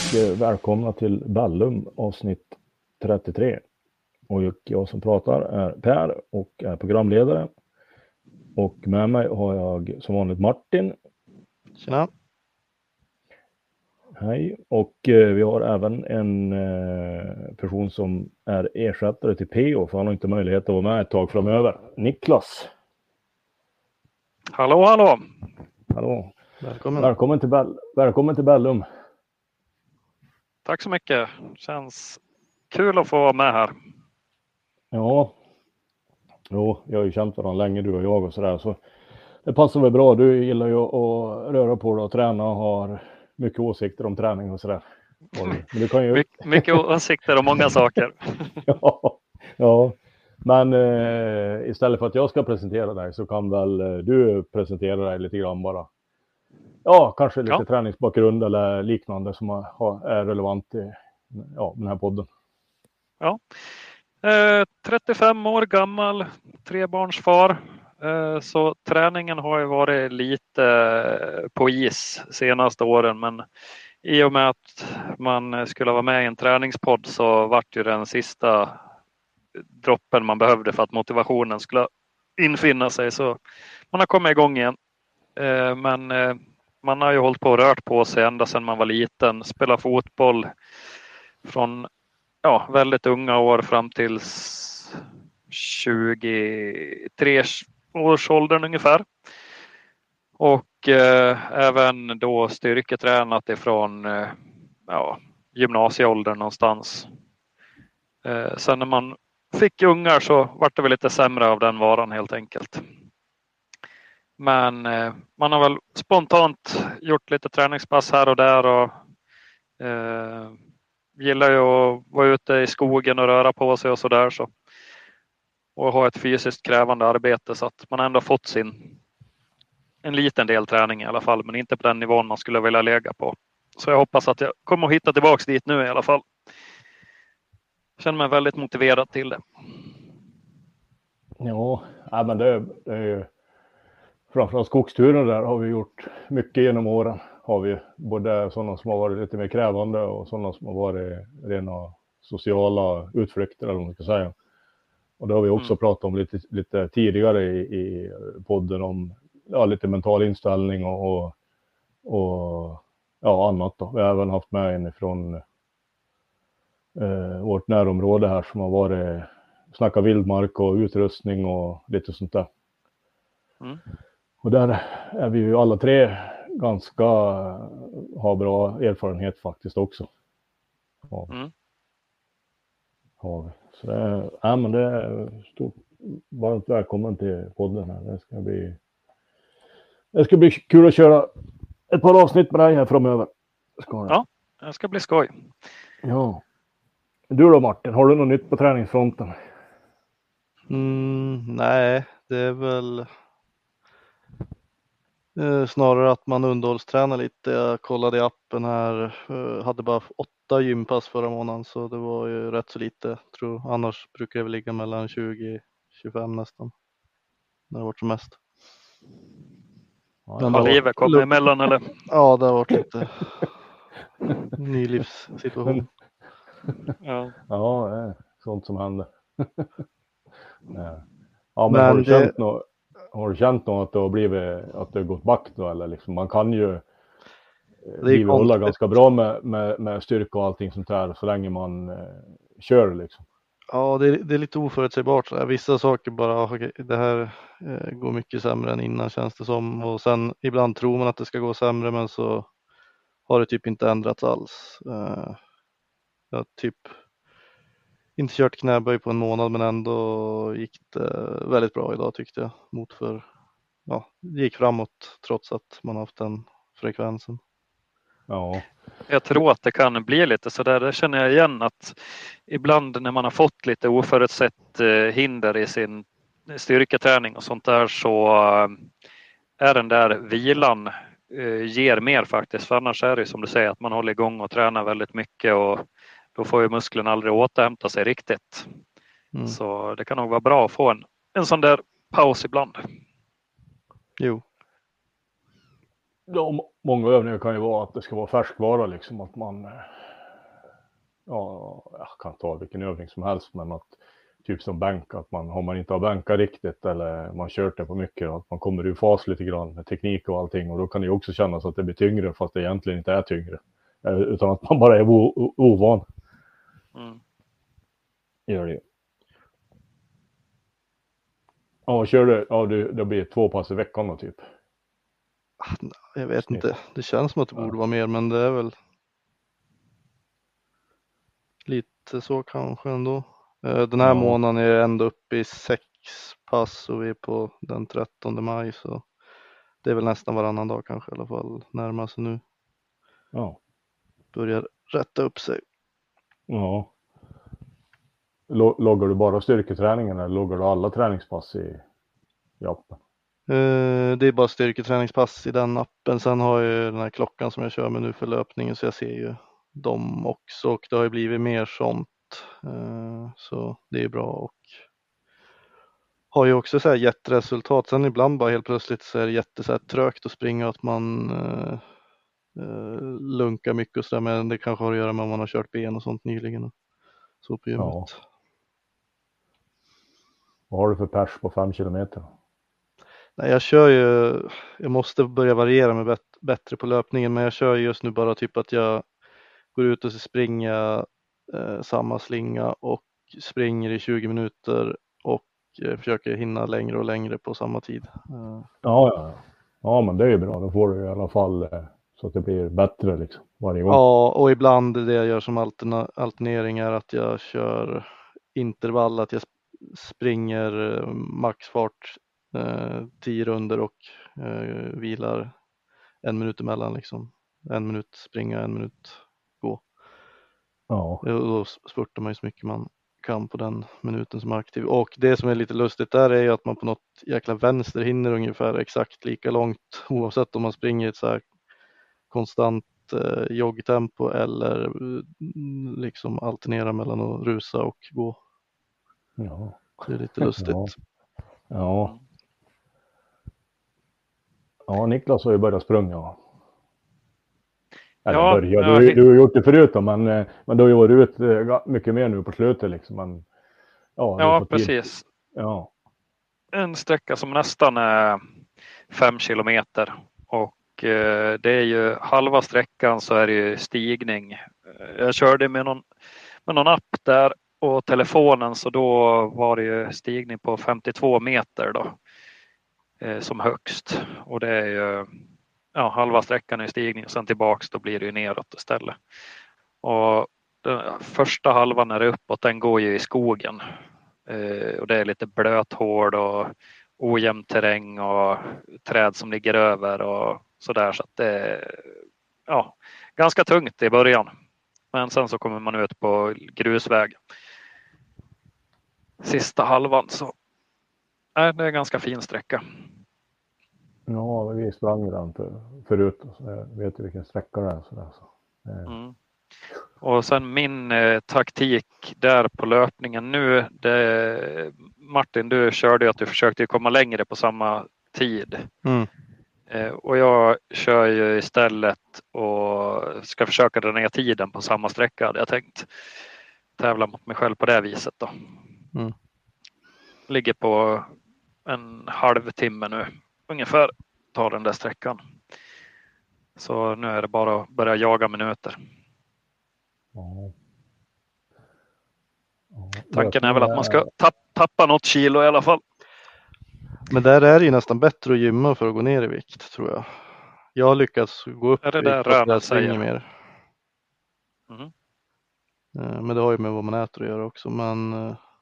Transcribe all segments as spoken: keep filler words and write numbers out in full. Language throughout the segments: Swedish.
eh, välkomna till Ballum avsnitt trettiotre. Och jag som pratar är Per och är programledare. Och med mig har jag som vanligt Martin. Tjena. Hej. Och eh, vi har även en eh, person som är ersättare till P O, för han har inte möjlighet att vara med ett tag framöver. Niklas. Hallå, hallå. Hallå. Välkommen. Välkommen till, Bell- Välkommen till Bellum. Tack så mycket. Känns kul att få vara med här. Ja. Jo, jag har ju känt varandra länge, du och jag och sådär. Så det passar väl bra. Du gillar ju att röra på dig och träna och har mycket åsikter om träning och sådär. Men du kan ju... My- mycket åsikter om många saker. ja, ja, men eh, istället för att jag ska presentera dig så kan väl eh, du presentera dig lite grann bara. Ja, kanske lite Ja. träningsbakgrund eller liknande som har, har, är relevant i ja, den här podden. Ja. Eh, trettiofem år gammal, trebarnsfar. Eh, så träningen har ju varit lite på is senaste åren, men i och med att man skulle vara med i en träningspodd så vart ju den sista droppen man behövde för att motivationen skulle infinna sig, så man har kommit igång igen. Eh, men eh, man har ju hållit på och rört på sig ända sedan man var liten, spelat fotboll från ja, väldigt unga år fram till tjugotre års åldern ungefär. Och eh, även då styrketränat ifrån eh, ja, gymnasieåldern någonstans. Eh, sen när man fick ungar så var det väl lite sämre av den varan helt enkelt. Men eh, man har väl spontant gjort lite träningspass här och där och eh, gillar ju att vara ute i skogen och röra på sig och sådär. Så. Och ha ett fysiskt krävande arbete, så att man ändå fått sin en liten del träning i alla fall, men inte på den nivån man skulle vilja lägga på. Så jag hoppas att jag kommer att hitta tillbaks dit nu i alla fall. Jag känner mig väldigt motiverad till det. Ja, ja men det, det är ju framförallt skogsturen där har vi gjort mycket genom åren. Har vi både sådana som har varit lite mer krävande och sådana som har varit rena sociala utflykter eller vad man ska säga. Och det har vi också mm. pratat om lite, lite tidigare i, i podden om ja, lite mental inställning och, och, och ja, annat då. Vi har även haft med en från eh, vårt närområde här som har varit snacka vildmark och utrustning och lite sånt där. Mm. Och där är vi ju alla tre ganska har bra erfarenhet faktiskt också. Ja. Mm. Har vi. Så det är, ja, men det är stort, varmt välkommen till podden här. Det ska bli det ska bli kul att köra ett par avsnitt med dig här framöver. Ska det. Ja, det ska bli skoj. Ja. Du då Martin, har du något nytt på träningsfronten? Mm, nej, det är väl eh, snarare att man underhållstränar lite. Jag kollade i appen här, eh, hade bara åtta gympass förra månaden, så det var ju rätt så lite. Tror annars brukar det väl ligga mellan tjugo tjugofem nästan. När det varit som mest. Ja, har livet kommit emellan eller? Ja, det har varit lite ny livssituation. Ja, ja, det är sånt som händer. Ja, men, men har du det... känt något, har du känt något att det har blivit, att det har gått back då, eller liksom, man kan ju hålla ganska bra med, med, med styrka och allting sånt här så länge man eh, kör liksom. Ja, det är, det är lite oförutsägbart. Så här. Vissa saker bara, det här eh, går mycket sämre än innan känns det som. Och sen ibland tror man att det ska gå sämre, men så har det typ inte ändrats alls. Eh, jag har typ inte kört knäböj på en månad, men ändå gick det väldigt bra idag tyckte jag. Mot för, ja, det gick framåt trots att man haft den frekvensen. Ja. Jag tror att det kan bli lite så där. Det känner jag igen, att ibland när man har fått lite oförutsett hinder i sin styrketräning och sånt där, så är den där vilan ger mer faktiskt. För annars är det som du säger att man håller igång och tränar väldigt mycket och då får ju musklen aldrig återhämta sig riktigt. Mm. Så det kan nog vara bra att få en, en sån där paus ibland. Jo. Ja, många övningar kan ju vara att det ska vara färskvara liksom, att man, ja, jag kan ta vilken övning som helst, men att typ som bänk, att man, har man inte har bänkat riktigt eller man kört det på mycket, att man kommer ur fas lite grann med teknik och allting, och då kan det ju också kännas att det blir tyngre fast det egentligen inte är tyngre, utan att man bara är o- ovan. Mm. Gör det. Ja, kör du, ja, du, det blir två pass i veckan då typ. Jag vet inte, det känns som att det borde vara mer, men det är väl lite så kanske ändå. Den här ja. månaden är jag ändå uppe i sex pass och vi är på den trettonde maj, så det är väl nästan varannan dag kanske i alla fall, närmar sig nu. Ja. Börjar rätta upp sig. Ja. Loggar du bara styrketräningen eller loggar du alla träningspass i, i appen? Det är bara styrketräningspass i den appen. Sen har jag den här klockan som jag kör med nu för löpningen, så jag ser ju dem också, och det har ju blivit mer sånt, så det är bra och har ju också så här gett resultat. Sen ibland bara helt plötsligt så är det jätte så här trögt att springa, att man uh, uh, lunkar mycket och så där, men det kanske har att göra med om man har kört ben och sånt nyligen så på gymmet. Ja. Vad har du för pers på fem kilometer? Nej, jag kör ju, jag måste börja variera med bet- bättre på löpningen, men jag kör just nu bara typ att jag går ut och springer eh, samma slinga och springer i tjugo minuter och eh, försöker hinna längre och längre på samma tid. Uh. Ja, ja, ja, men det är ju bra. Då får du i alla fall eh, så att det blir bättre liksom varje gång. Ja, och ibland det jag gör som alterna- alternering är att jag kör intervall, att jag springer eh, maxfart eh, tio runder och eh, vilar en minut emellan liksom. En minut springa, en minut gå. Ja. Och då spurtar man ju så mycket man kan på den minuten som är aktiv. Och det som är lite lustigt där är ju att man på något jäkla vänster hinner ungefär exakt lika långt oavsett om man springer ett så här konstant eh, joggtempo eller eh, liksom alternera mellan att rusa och gå. Ja. Det är lite lustigt. Ja. Ja. Ja, Niklas har ju börjat sprunga. Eller ja, börja. Ja, du, du har gjort det förut då, men, men du har ju varit ut mycket mer nu på slutet liksom. Men, ja, ja precis. Ja. En sträcka som nästan är fem kilometer och eh, det är ju halva sträckan så är det ju stigning. Jag körde med någon, med någon app där och telefonen, så då var det ju stigning på femtiotvå meter då eh, som högst, och det är ju ja, halva sträckan är stigning och sen tillbaks då blir det ju neråt istället. Och den första halvan är uppåt, den går ju i skogen eh, och det är lite blöthård och ojämn terräng och träd som ligger över och sådär, så att det är ja, ganska tungt i början. Men sen så kommer man ut på grusväg sista halvan, så nej, det är en ganska fin sträcka. Ja, vi sprang den för, förut, så jag vet ju vilken sträcka det är. Så där, så. Mm. Och sen min eh, taktik där på löpningen nu, det, Martin, du körde ju att du försökte komma längre på samma tid. Mm. Eh, och jag kör ju istället och ska försöka dra ner tiden på samma sträcka, hade jag tänkt. Tävla mot mig själv på det viset då. Mm. Ligger på en halvtimme nu ungefär, tar den där sträckan. Så nu är det bara att börja jaga minuter. Ja. Ja. Tanken är väl att man ska tappa, tappa något kilo i alla fall. Men där är det ju nästan bättre att gymma för att gå ner i vikt, tror jag. Jag har lyckats gå upp är det i där vikt för att jag säger. springer mer. Mm. Men det har ju med vad man äter att göra också. Men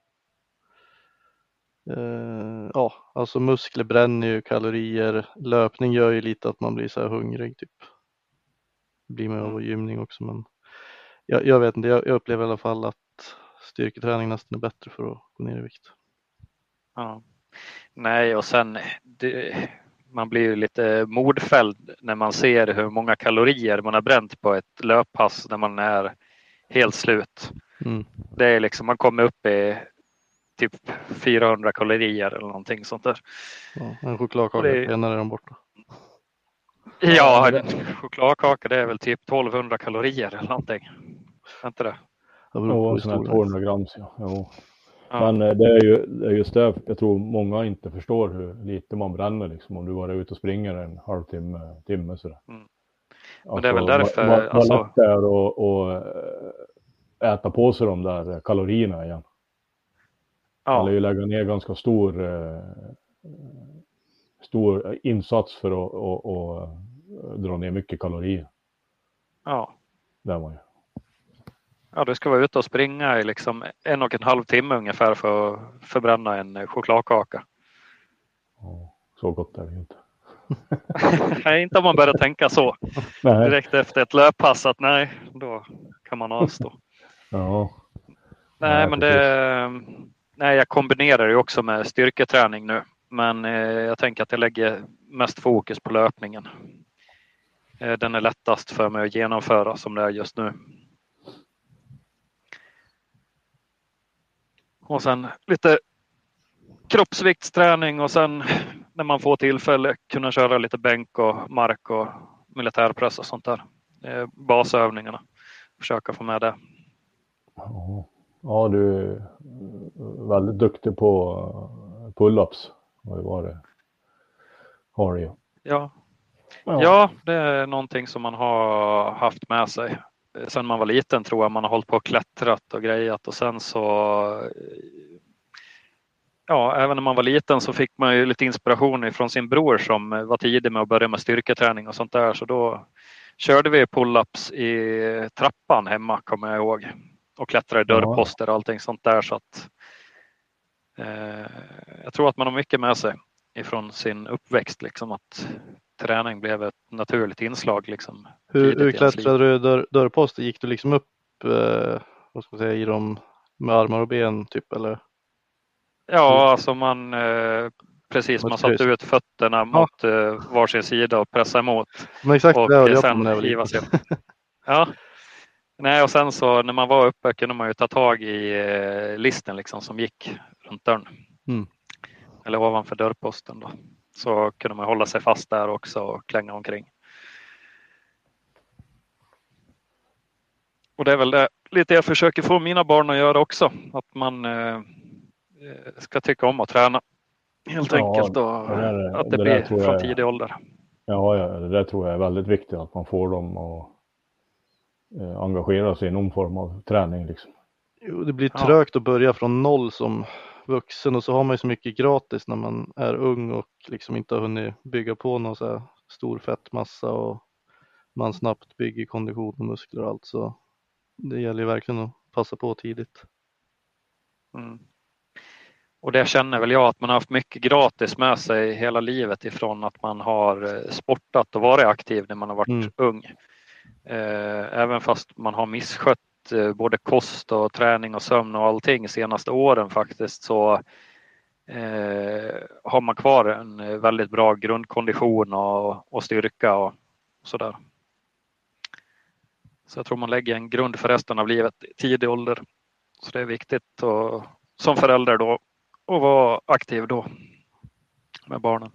uh, ja, alltså muskler bränner ju kalorier. Löpning gör ju lite att man blir så här hungrig typ. Det blir med av gymning också, men jag, jag vet inte, jag, jag upplever i alla fall att styrketräning nästan är bättre för att gå ner i vikt. Ja. Nej, och sen det, man blir ju lite mordfälld när man ser hur många kalorier man har bränt på ett löppass när man är helt slut. Mm. Det är liksom, man kommer upp i typ fyrahundra kalorier eller någonting sånt där. Ja, en chokladkaka senare är de borta. Ja, en chokladkaka det är väl typ tolvhundra kalorier eller någonting. Är inte det? Ja, en sån här tvåhundra grams, ja. Jo. Ja. Men det är ju det är just det, jag tror många inte förstår hur lite man bränner liksom, om du bara är ute och springer en halvtimme, timme sådär. Mm. Men alltså, det är väl därför... Vad, vad alltså... lätt det är att, att äta på sig de där kalorierna igen. Ja. Man lär ju lägga ner ganska stor, stor insats för att och, och dra ner mycket kalorier. Ja. Där man ju. Ja, du ska vara ute och springa i liksom en och en halv timme ungefär för att förbränna en chokladkaka. Ja, så gott är det inte. Nej, inte om man börjar tänka så. Nej. Direkt efter ett löppass att nej, då kan man avstå. Ja. Nej, nej men det... Nej, jag kombinerar ju också med styrketräning nu. Men eh, jag tänker att jag lägger mest fokus på löpningen. Eh, den är lättast för mig att genomföra som det är just nu. Och sen lite kroppsviktsträning och sen när man får tillfälle kunna köra lite bänk och mark och militärpress och sånt där. Eh, basövningarna. Försöka få med det. Ja. Ja, du är väldigt duktig på pull-ups. Har ju varit. Har det ju. Ja. Ja. Ja, det är någonting som man har haft med sig. Sen man var liten tror jag man har hållit på och klättrat och grejat och sen så ja, även när man var liten så fick man ju lite inspiration ifrån sin bror som var tidig med att börja med styrketräning och sånt där. Så då körde vi pull-ups i trappan hemma, kommer jag ihåg. Och klättrade i dörrposter och allting sånt där. Så att, eh, jag tror att man har mycket med sig ifrån sin uppväxt. Liksom, att träning blev ett naturligt inslag. Liksom, hur hur klättrade du dörr, dörrposter? Gick du liksom upp eh, vad ska man säga, i dem med armar och ben typ? Eller? Ja, alltså man eh, precis, man satte ut fötterna ja. mot eh, varsin sida och pressade emot. Men exakt, och det jag sen hiva sig. Ja. Nej, och sen så när man var uppe kunde man ju ta tag i eh, listen liksom som gick runt dörren. Mm. Eller ovanför dörrposten då. Så kunde man hålla sig fast där också och klänga omkring. Och det är väl det lite jag försöker få mina barn att göra också. Att man eh, ska tycka om att träna. Helt ja, enkelt och det där, att det, det blir från jag, tidig ålder. Ja, ja, det där tror jag är väldigt viktigt att man får dem att eh, engagera sig i någon form av träning. Liksom. Jo, det blir trögt ja. att börja från noll som vuxen och så har man ju så mycket gratis när man är ung och liksom inte har hunnit bygga på någon så här stor fettmassa och man snabbt bygger kondition och muskler och allt, så det gäller ju verkligen att passa på tidigt. Mm. Och det känner väl jag att man har haft mycket gratis med sig hela livet ifrån att man har sportat och varit aktiv när man har varit mm. ung. Eh, även fast man har misskött eh, både kost och träning och sömn och allting senaste åren faktiskt, så eh, har man kvar en väldigt bra grundkondition och, och styrka och sådär. Så jag tror man lägger en grund för resten av livet i tidig ålder. Så det är viktigt och, som förälder då och vara aktiv då med barnen.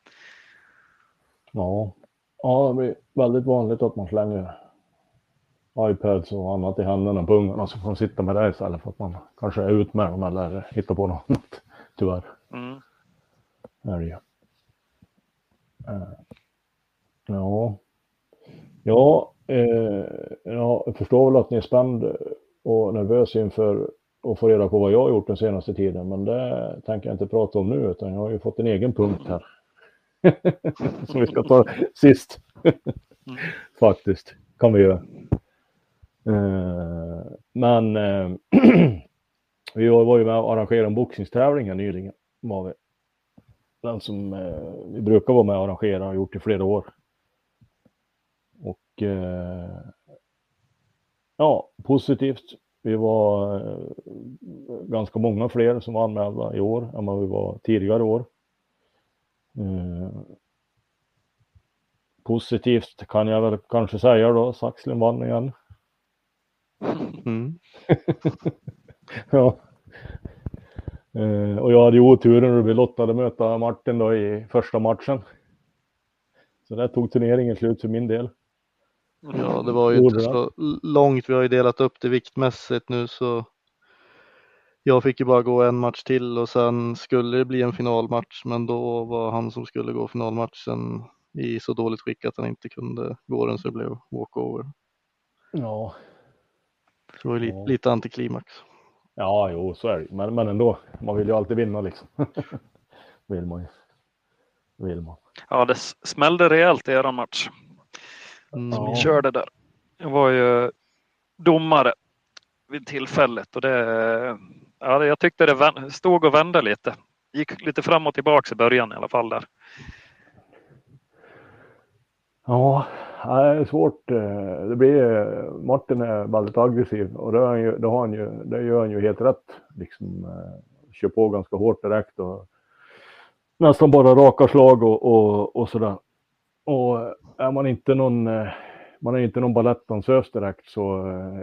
Ja. ja, det blir väldigt vanligt att man slänger iPads och annat i händerna på ungarna, så får de sitta med det istället för att man kanske är ut med dem eller hittar på något annat, tyvärr. Mm. Är det ju. Uh, ja. Ja, eh, ja, jag förstår väl att ni är spänd och nervös inför och få reda på vad jag har gjort den senaste tiden, men det tänker jag inte prata om nu, utan jag har ju fått en egen punkt här som vi ska ta sist. Mm. Faktiskt, kan vi göra. Eh, men eh, vi var ju med och arrangerade en boxningstävling nyligen, var vi. Den som eh, vi brukar vara med och arrangera och har gjort i flera år. Och eh, ja, positivt. Vi var eh, ganska många fler som var anmälda i år än vad vi var tidigare år. Eh, positivt kan jag väl kanske säga då, Saxlen vann igen. Mm. Ja. Eh, och jag hade ju oturen att bli lottad att möta Martin då i första matchen. Så där tog turneringen slut för min del. Ja, det var ju inte så långt. Vi har ju delat upp det viktmässigt nu, så jag fick ju bara gå en match till och sen skulle det bli en finalmatch, men då var han som skulle gå finalmatchen i så dåligt skick att han inte kunde gå den, så det blev walkover. Ja. Så det var lite, ja. lite antiklimax. Ja, jo, så är det. Men, men ändå, man vill ju alltid vinna liksom. vill man ju. Vill man. Ja, det smällde rejält i er match. Mm. Som vi körde där. Jag var ju domare vid tillfället och det, ja, jag tyckte det stod och vände lite. Gick lite fram och tillbaka i början i alla fall där. Ja, det är svårt. Det blir, Martin är väldigt aggressiv och det, är han ju, det, har han ju, det gör han ju helt rätt. Liksom, kör på ganska hårt direkt och nästan bara raka slag och, och, och sådär. Och är man inte någon, man är inte någon balettdansös direkt så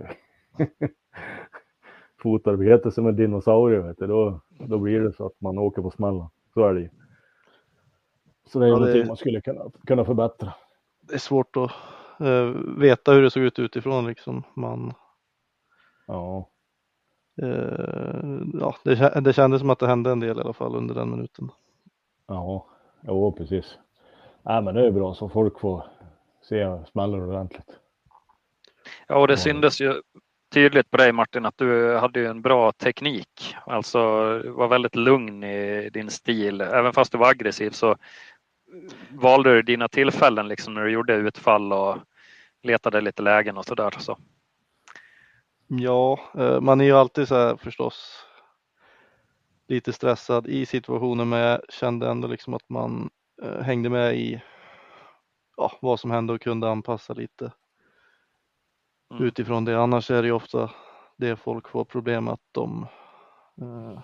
fotarbetar som en dinosaurie, vet du, då, då blir det så att man åker på smällen. Så är det ju. Så det är ja, någonting det... man skulle kunna, kunna förbättra. Det är svårt att uh, veta hur det såg ut utifrån liksom. Man... Ja. Uh, ja, det, det kändes som att det hände en del i alla fall under den minuten. Ja, jo, precis. Nej, men det är bra så folk får se smällen ordentligt. Ja, och det syndes ju tydligt på dig, Martin, att du hade ju en bra teknik. Alltså var väldigt lugn i din stil. Även fast du var aggressiv så valde du dina tillfällen liksom när du gjorde utfall och letade lite lägen och sådär. Så. Ja, man är ju alltid så här förstås lite stressad i situationen, men jag kände ändå liksom att man eh, hängde med i ja, vad som hände och kunde anpassa lite mm. utifrån det. Annars är det ju ofta det folk får problem att de eh,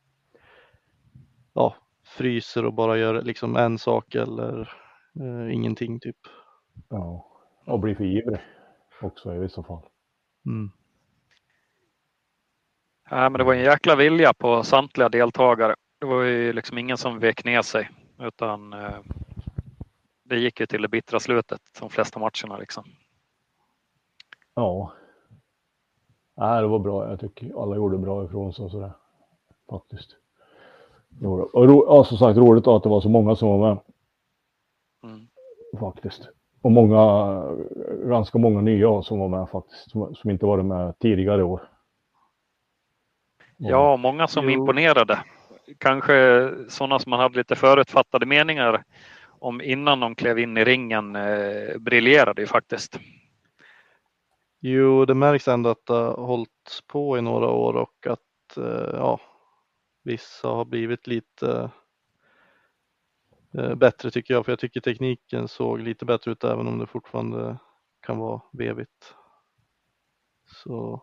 ja, fryser och bara gör liksom en sak eller eh, ingenting typ. Ja, och blir för ivrig också i vissa fall. Mm. Ja, men det var en jäkla vilja på samtliga deltagare. Det var ju liksom ingen som vek ner sig, utan eh, det gick ju till det bittra slutet de flesta matcherna liksom. Ja. Nej, det var bra. Jag tycker alla gjorde bra ifrån sig och sådär. Faktiskt. Och ro, ja, som sagt, roligt att det var så många som var med. Mm. Faktiskt. Och många, ganska många nya som var med faktiskt. Som, som inte varit med tidigare år. Ja, många som jo. imponerade. Kanske sådana som man hade lite förutfattade meningar om innan de klev in i ringen eh, briljerade ju faktiskt. Jo, det märks ändå att det har hållit på i några år och att eh, ja, vissa har blivit lite eh, bättre tycker jag. För jag tycker tekniken såg lite bättre ut även om det fortfarande kan vara vevigt. Så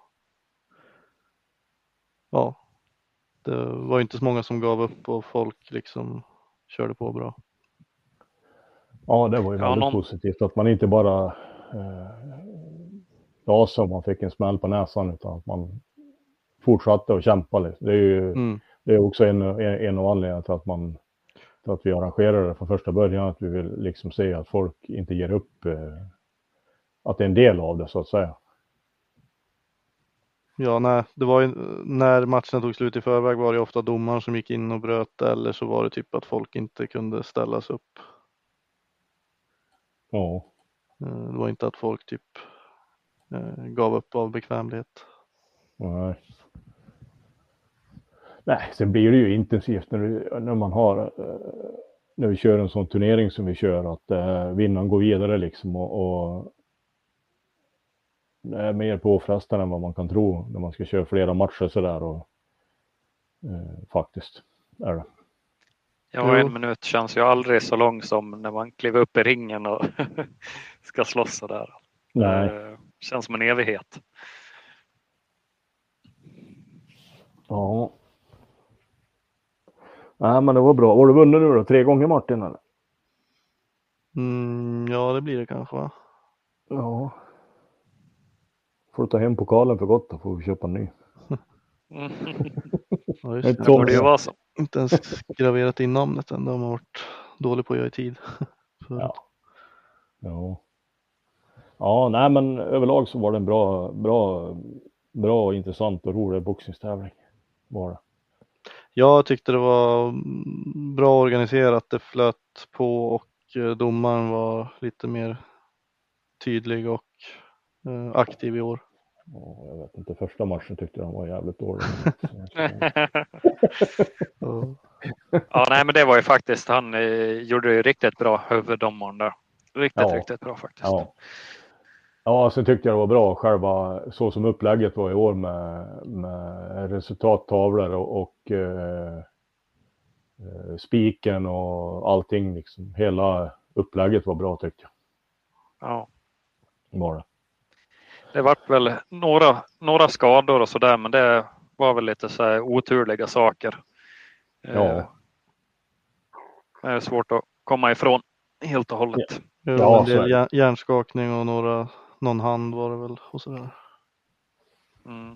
ja, det var inte så många som gav upp och folk liksom körde på bra. Ja, det var ju väldigt ja, någon... positivt att man inte bara eh, rasade om man fick en smäll på näsan utan att man fortsatte att kämpa. Det är ju mm. det är också en, en av anledningarna till att, man, till att vi arrangerar det från första början. Att vi vill liksom se att folk inte ger upp, eh, att det är en del av det så att säga. Ja, nej, det var ju, när matchen tog slut i förväg var det ofta domaren som gick in och bröt eller så var det typ att folk inte kunde ställas upp. Ja. Det var inte att folk typ eh, gav upp av bekvämlighet. Nej. Nej, sen blir det ju intensivt när, du, när man har eh, när vi kör en sån turnering som vi kör att eh, vinnaren går vidare liksom och, och det är mer påfrestande än vad man kan tro när man ska köra flera matcher sådär och eh, faktiskt är det. Ja, en minut känns ju aldrig så lång som när man kliver upp i ringen och ska slåss sådär. Nej. Det känns som en evighet. Ja. Nej, men det var bra. Var du vunnit nu då? Tre gånger Martin eller? Mm, ja, det blir det kanske va? Ja. Får du ta hem pokalen för gott då får vi köpa en ny. Mm. Ja, just det. Det borde ju vara så. Inte ens graverat in namnet än. De har varit dålig på att göra i tid. Ja. Ja. Ja, nej men överlag så var det en bra, bra, bra och intressant och rolig boxningstävling. Var det. Jag tyckte det var bra organiserat, det flöt på och domaren var lite mer tydlig och eh, aktiv i år. Ja, jag vet inte, första matchen tyckte jag han var jävligt dålig. Ja, nej men det var ju faktiskt, han eh, gjorde det ju riktigt bra, huvuddomaren där. Riktigt, Ja. riktigt bra faktiskt. Ja. Ja, sen tyckte jag det var bra själva, så som upplägget var i år med, med resultattavlor och, och eh, spiken och allting liksom. Hela upplägget var bra tyckte jag. Ja. Var det. Det var väl några, några skador och sådär, men det var väl lite så här oturliga saker. Ja. Eh, det är svårt att komma ifrån helt och hållet. Ja, Ja, en del så är det. hjärnskakning och några, någon hand var det väl och sådär. Mm.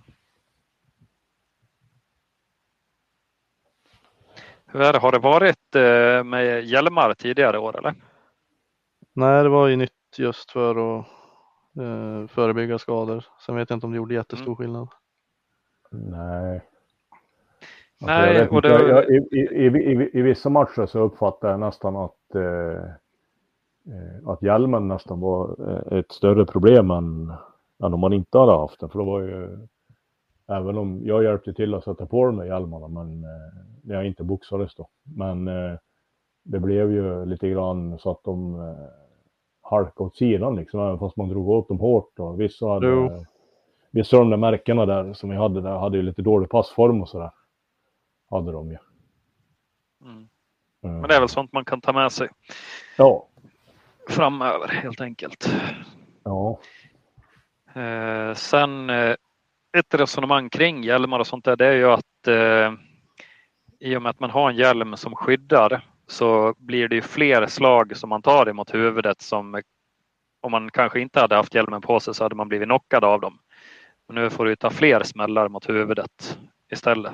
Hur är det? Har det varit eh, med hjälmar tidigare år eller? Nej, det var ju nytt just för att eh, förebygga skador. Sen vet jag inte om det gjorde jättestor Mm. skillnad. Nej. Alltså, Nej, jag vet och inte, det... jag, i, i, i, i vissa matcher så uppfattar jag nästan att, eh, att hjälmen nästan var ett större problem än, än om man inte hade haft den. För det var ju, även om jag hjälpte till att sätta på de hjälmarna, men eh, när jag inte boxades då. Men eh, det blev ju lite grann så att de eh, halkade åt sidan liksom, även fast man drog åt dem hårt. Och vissa hade, Jo. vissa av de där märkena där som vi hade där hade ju lite dålig passform och sådär. Hade de ju. Mm. Mm. Men det är väl sånt man kan ta med sig Ja. framöver helt enkelt. Ja. Eh, sen eh, ett resonemang kring hjälmar och sånt där, det är ju att eh, i och med att man har en hjälm som skyddar så blir det ju fler slag som man tar emot huvudet som om man kanske inte hade haft hjälmen på sig så hade man blivit knockad av dem. Men nu får du ta fler smällar mot huvudet istället.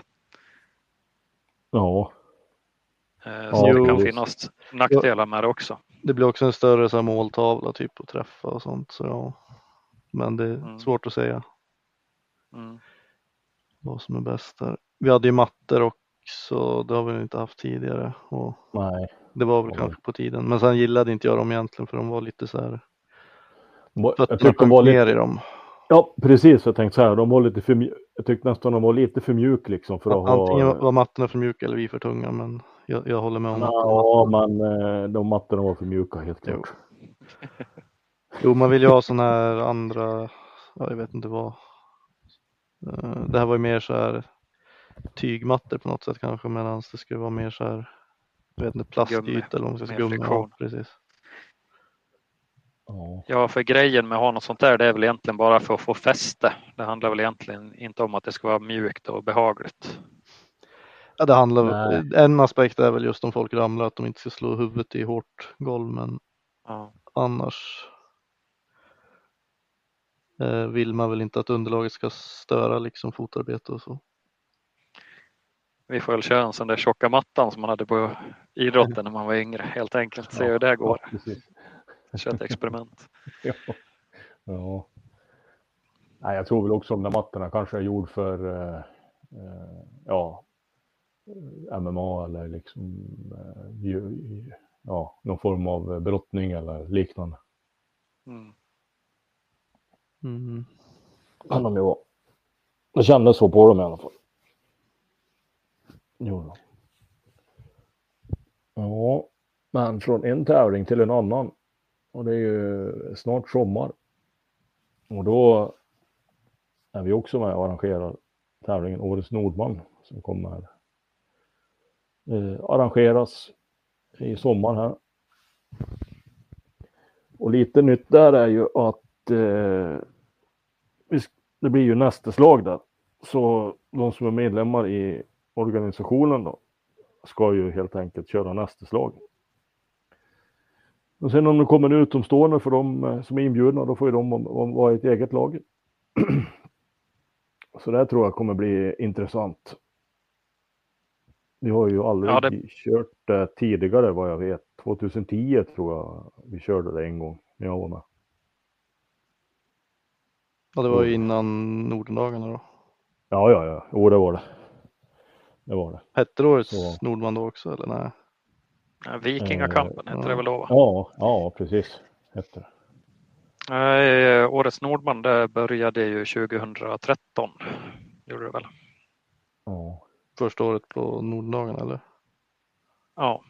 Ja. Eh, så Ja, det kan precis. finnas nackdelar med det också. Det blir också en större så här, måltavla typ att träffa och sånt. Så ja. Men det är Mm. svårt att säga Mm. vad som är bäst där. Vi hade ju mattor också, det har vi inte haft tidigare. Och Nej. det var väl Ja. kanske på tiden. Men sen gillade inte jag dem egentligen för de var lite så här. Jag Fötterna tyckte de sjönk var ner lite... i dem. Ja, precis. Jag tänkte så här. De var lite för mjuk... Jag tyckte nästan de var lite för mjuk liksom för att Antingen ha... var mattorna för mjuka eller vi för tunga. Men jag, jag håller med om att de Ja, mattorna... men eh, de mattorna var för mjuka helt klart. Jo. Jo, man vill ju ha sådana här andra, ja, jag vet inte vad. Uh, det här var ju mer så här tygmattor på något sätt kanske, medan det skulle vara mer så här, jag vet inte, plastyta eller vad man ska säga, gummi. Ja, precis. Ja. Ja, för grejen med att ha något sånt där, det är väl egentligen bara för att få fäste. Det handlar väl egentligen inte om att det ska vara mjukt och behagligt. Ja, det handlar, Nej. en aspekt är väl just om folk ramlar, att de inte ska slå huvudet i hårt golv, men Ja. annars eh, vill man väl inte att underlaget ska störa liksom fotarbete och så. Vi får väl köra en sån där tjocka mattan som man hade på idrotten när man var yngre, helt enkelt. Se Ja, hur det går. Ja, precis. Köra ett experiment. Ja. Ja. Nej, jag tror väl också om de mattorna kanske är gjord för eh, eh, ja, M M A eller liksom eh, ju, ja, någon form av brottning eller liknande. Mm. Mm. Kan de ju vara. Det kändes så på dem i alla fall. Jo då. Ja, men från en tävling till en annan. Och det är ju snart sommar. Och då är vi också med och arrangerar tävlingen Årets Nordman som kommer eh, arrangeras i sommar här. Och lite nytt där är ju att eh, det blir ju nästa slag där. Så de som är medlemmar i organisationen då ska ju helt enkelt köra nästa slag. Och sen om det kommer utomstående för de som är inbjudna, då får ju de vara i ett eget lag. Så det tror jag kommer bli intressant. Vi har ju aldrig Ja, det... kört det tidigare vad jag vet. tjugohundratio tror jag vi körde det en gång. när jag var med. Ja, det var ju innan Nordendagarna då. Ja, ja, ja. Jo, det var det. Det var det. Hette det årets Så. Nordman då också, eller nej? Ja, Vikingakampen eh, heter det väl då, va? Ja, ja, precis. Hette det. Nej, årets Nordman det började ju tjugohundratretton. Gjorde det väl? Ja. Första året på Nordendagen, eller? Ja.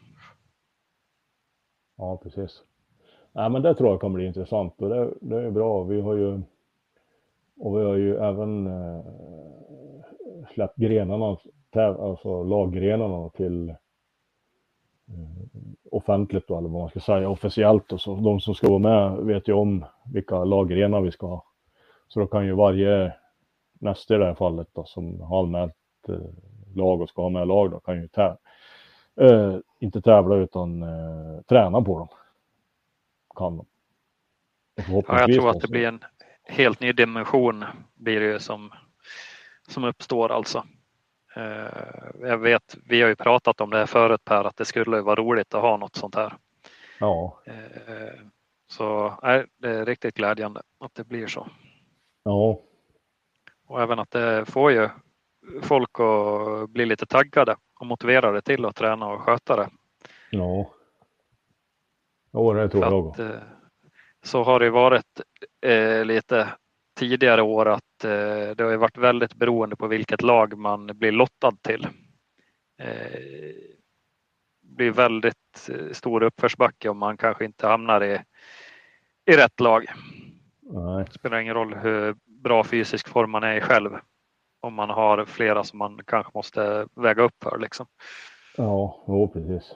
Ja, precis. Nej, men det tror jag kommer bli intressant och det, det är bra. Vi har ju och vi har ju även eh, släppt grenarna, alltså laggrenarna till eh, offentligt då, eller vad man ska säga, officiellt. Och så de som ska vara med vet ju om vilka laggrenar vi ska ha. Så då kan ju varje nästa i det här fallet då, som har anmält eh, lag och ska ha med lag då, kan ju täv- eh, inte tävla utan eh, träna på dem. Kan de. Ja, jag tror att det blir en helt ny dimension blir det som, som uppstår alltså. Uh, jag vet, vi har ju pratat om det här förut Per, att det skulle vara roligt att ha något sånt här. Ja. Uh, så nej, det är riktigt glädjande att det blir så. Ja. Och även att det får ju folk att bli lite taggade och motiverade till att träna och sköta det. Ja. Ja, det tror jag. Att, uh, så har det varit uh, lite tidigare år att eh, det har varit väldigt beroende på vilket lag man blir lottad till. Eh, det blir väldigt eh, stor uppförsbacke om man kanske inte hamnar i, i rätt lag. Nej. Det spelar ingen roll hur bra fysisk form man är i själv. Om man har flera som man kanske måste väga upp för. Liksom. Ja, jo, precis.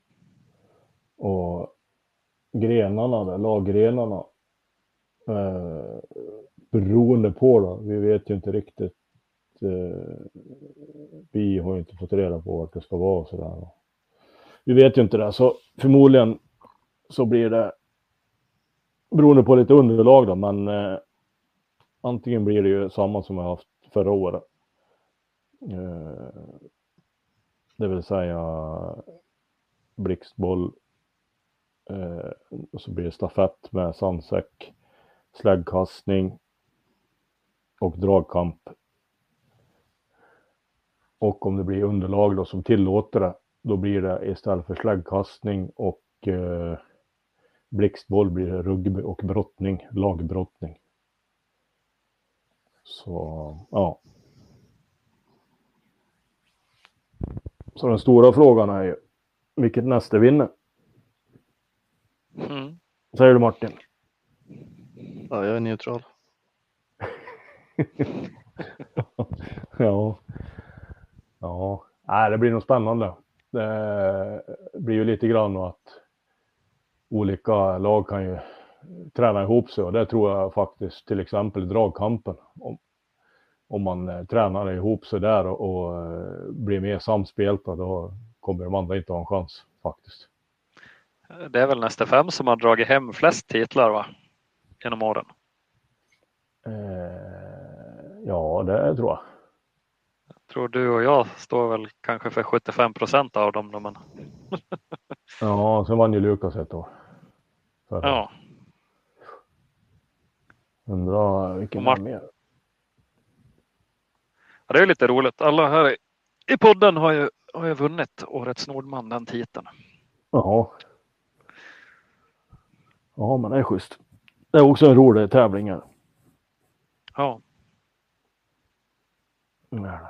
Och grenarna där, laggrenarna. Eh, beroende på då, vi vet ju inte riktigt. Eh, vi har ju inte fått reda på vart det ska vara och sådär. Vi vet ju inte det, så förmodligen så blir det beroende på lite underlag då, men eh, antingen blir det ju samma som vi har haft förra året. Eh, det vill säga blixtboll, eh, och så blir det stafett med sandsäck, släggkastning och dragkamp. Och om det blir underlag då som tillåter det, då blir det istället för släggkastning och eh, blixtboll blir det rugby och brottning, lagbrottning. Så ja. Så den stora frågan är ju vilket nästa vinner. Mm. Säger du Martin? Ja, jag är neutral. Ja. Ja. Nej, det blir nog spännande. Det blir ju lite grann att olika lag kan ju träna ihop sig och det tror jag faktiskt till exempel i dragkampen. Om, om man eh, tränar ihop sig där och, och eh, blir mer samspelta, då kommer de andra inte ha en chans faktiskt. Det är väl nästa fem som har dragit hem flest titlar, va? Genom åren. Eh, ja, det tror jag. Jag tror du och jag står väl kanske för sjuttiofem procent av dem. Men... Ja, sen vann ju Lukas ett år. Förra. Ja. Undrar vilken Mart- är mer. Ja, det är lite roligt. Alla här i podden har ju, har ju vunnit årets Nordman, den titeln. Jaha. Ja, men det är schysst. Det är också en rolig tävling här. Ja. Ja.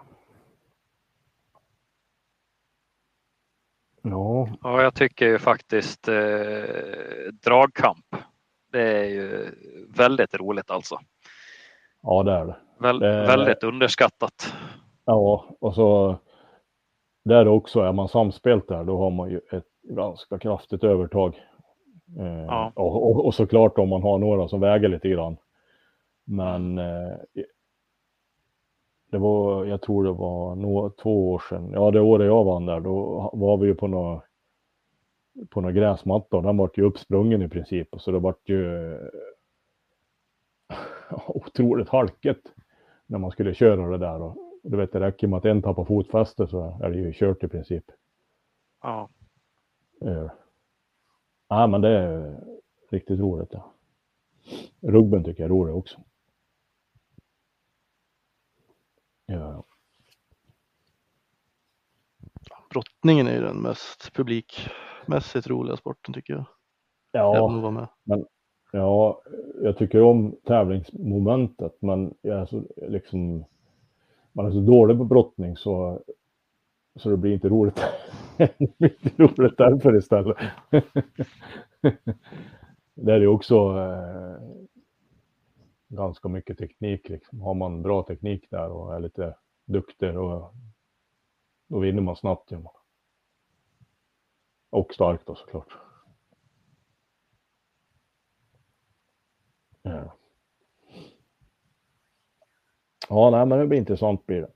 Ja. Ja, jag tycker ju faktiskt eh, dragkamp. Det är ju väldigt roligt alltså. Ja, det är det. Väl, det... Väldigt underskattat. Ja, och så där också är man samspelt där, då har man ju ett ganska kraftigt övertag. Eh, Ja. och, och, och såklart om man har några som väger lite grann. Men eh, det var, jag tror det var no, två år sedan. Ja, det året jag vann där, då var vi ju på några på några gräsmattor. Den var ju uppsprungen i princip. Så det var ju otroligt halket när man skulle köra det där. Och du vet, det räcker med att en tappar fotfäste så är det ju kört i princip. Ja. Ja, ja men det är riktigt roligt. Ja. Rugbyn tycker jag är rolig också. Ja. Brottningen är ju den mest publikmässigt roliga sporten tycker jag. Ja, med. men ja, jag tycker om tävlingsmomentet, men jag är så liksom, man är så dålig på brottning så så det blir inte roligt. Inte roligt därför istället. Det är ju också eh, ganska mycket teknik liksom. Har man bra teknik där och är lite duktig och då vinner man snabbt ju. Och starkt då såklart. Ja. Ja, nej, men det blir intressant blir det.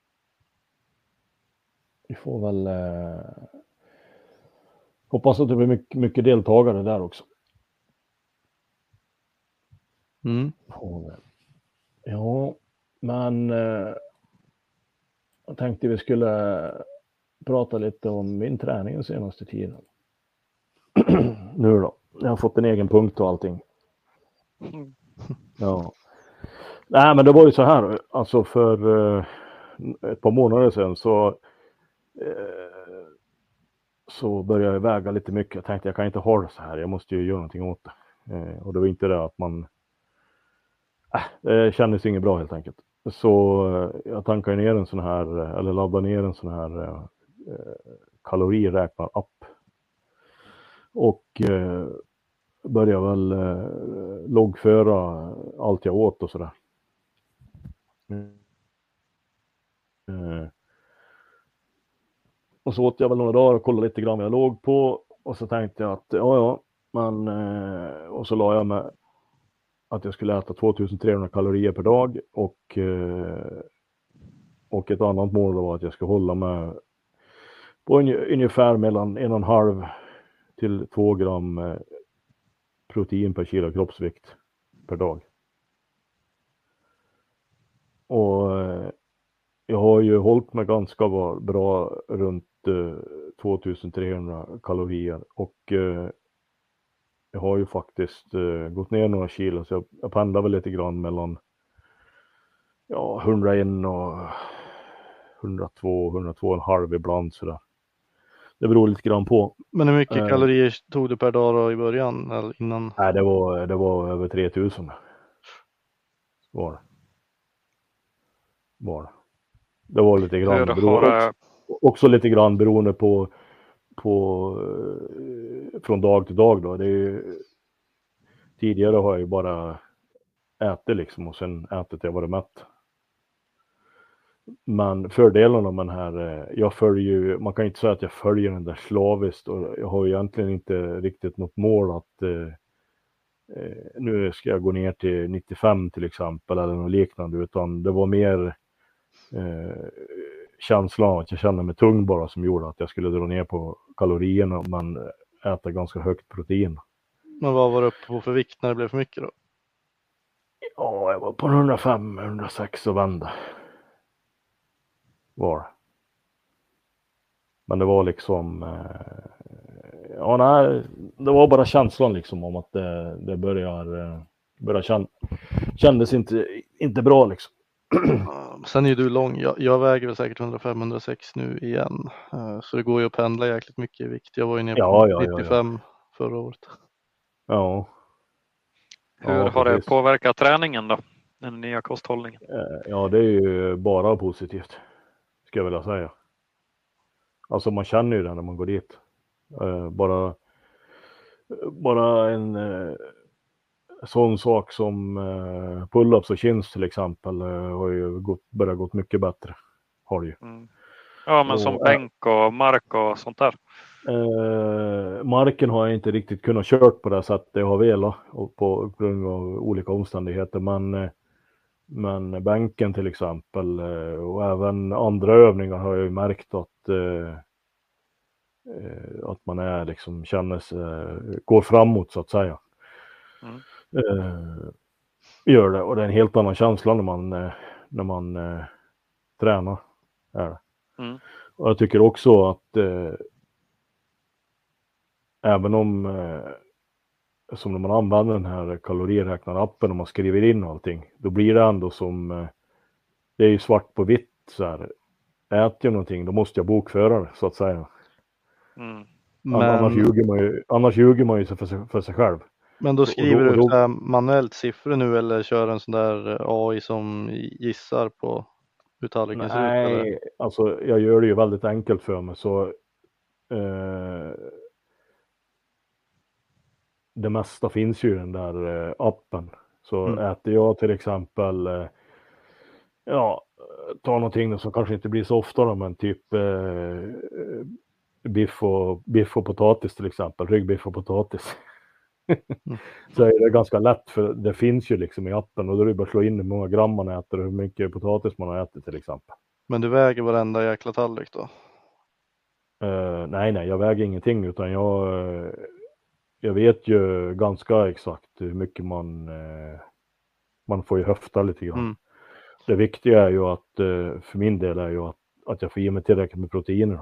Vi får väl eh, hoppas att det blir mycket, mycket deltagare där också. Mm. Ja, men eh, jag tänkte vi skulle prata lite om min träning den senaste tiden. Nu då. Jag har fått en egen punkt och allting. Ja. Nej, men det var ju så här. Alltså för eh, ett par månader sedan så eh, så började jag väga lite mycket. Jag tänkte jag kan inte ha det så här. Jag måste ju göra någonting åt det. Eh, och det var inte det att man äh, det kändes inget bra helt enkelt. Så eh, jag tankade ner en sån här eller laddade ner en sån här eh, kaloriräknar-app. Och eh, började väl eh, loggföra allt jag åt och sådär. Mm. Eh, och så åt jag väl några dagar och kollade lite grann vad jag låg på. Och så tänkte jag att ja ja, men eh, och så la jag med att jag skulle äta tvåtusen kalorier per dag. Och, eh, och ett annat mål var att jag skulle hålla mig på ungefär mellan en och en halv till två gram eh, protein per kilo kroppsvikt per dag. Och eh, jag har ju hållit mig ganska bra runt eh, tvåtusen kalorier och eh, jag har ju faktiskt eh, gått ner några kilo så jag, jag pendlar väl lite grann mellan ja, hundraen och hundratvå, hundratvå och en halv ibland sådär. Det beror lite grann på. Men hur mycket eh, kalorier tog du per dag då i början eller innan? Nej, det var, det var över tre tusen. Var det. Var det. Det var lite grann. Beroende, också, också lite grann beroende på, på från dag till dag då. Det är ju, tidigare har jag ju bara ätit liksom och sen ätit jag var det mätt. Men fördelarna med den här, jag följer ju, man kan inte säga att jag följer den där slaviskt och jag har ju egentligen inte riktigt något mål att eh, nu ska jag gå ner till nittiofem till exempel eller något liknande, utan det var mer eh, känslan att jag kände mig tung bara som gjorde att jag skulle dra ner på kalorierna men äta ganska högt protein. Men vad var du uppe på för vikt när det blev för mycket då? Ja, jag var på hundrafem hundrasex och vände. Var. Men det var liksom eh, ja nej, det var bara känslan liksom om att det, det börjar börjar känn, kändes inte inte bra liksom. Sen är ju du lång. Jag, jag väger väl säkert hundrafem hundrasex nu igen. Så det går ju att pendla jäkligt mycket i vikt. Jag var ju nere på ja, ja, nittiofem ja, ja. förra året. Ja. Hur ja, har det påverkat träningen då? Den nya kosthållningen? Ja, det är ju bara positivt. Ska jag vilja säga. Alltså man känner ju det när man går dit. Bara bara en sån sak som pull-ups och chins till exempel har ju gått, börjat gått mycket bättre. Har det ju. Mm. Ja, men och, som bänk och mark och sånt där. Eh, marken har jag inte riktigt kunnat kört på det sättet jag har velat och på grund av olika omständigheter. Men, men bänken till exempel och även andra övningar har jag ju märkt att eh, att man är liksom känner sig, går framåt så att säga. Mm. Eh, gör det och det är en helt annan känsla när man när man eh, tränar är det. Mm. Och jag tycker också att eh, även om eh, som när man använder den här kaloriräknarappen och man skriver in allting, då blir det ändå som, det är ju svart på vitt så här, äter jag någonting, då måste jag bokföra det så att säga. Mm. Men... Annars, ljuger man ju, annars ljuger man ju för sig, för sig själv. Men då skriver och då, och då... du manuellt siffror nu eller kör en sån där A I som gissar på hur tallriken ser ut? Nej, alltså jag gör det ju väldigt enkelt för mig, så eh, det mesta finns ju i den där eh, appen. Så mm. äter jag till exempel eh, ja, ta någonting som kanske inte blir så ofta då, men typ eh, biff, och, biff och potatis till exempel, ryggbiff och potatis. Mm. Så är det ganska lätt, för det finns ju liksom i appen, och då är det bara att slå in hur många gram man äter och hur mycket potatis man har ätit till exempel. Men du väger varenda jäkla tallrik då? Uh, nej, nej, jag väger ingenting, utan jag, uh, jag vet ju ganska exakt hur mycket man, uh, man får ju höfta lite grann. Mm. Det viktiga är ju att, uh, för min del är ju att, att jag får ge mig tillräckligt med proteiner.